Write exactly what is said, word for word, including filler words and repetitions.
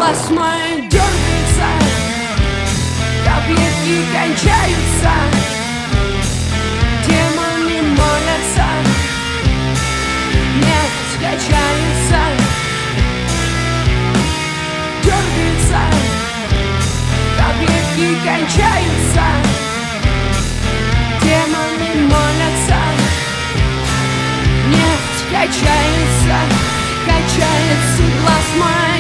глаз мой дергается, таблетки кончаются, демоны молятся, нефть качается, дергается, таблетки кончаются, демоны молятся, нефть качается, качается глаз мой.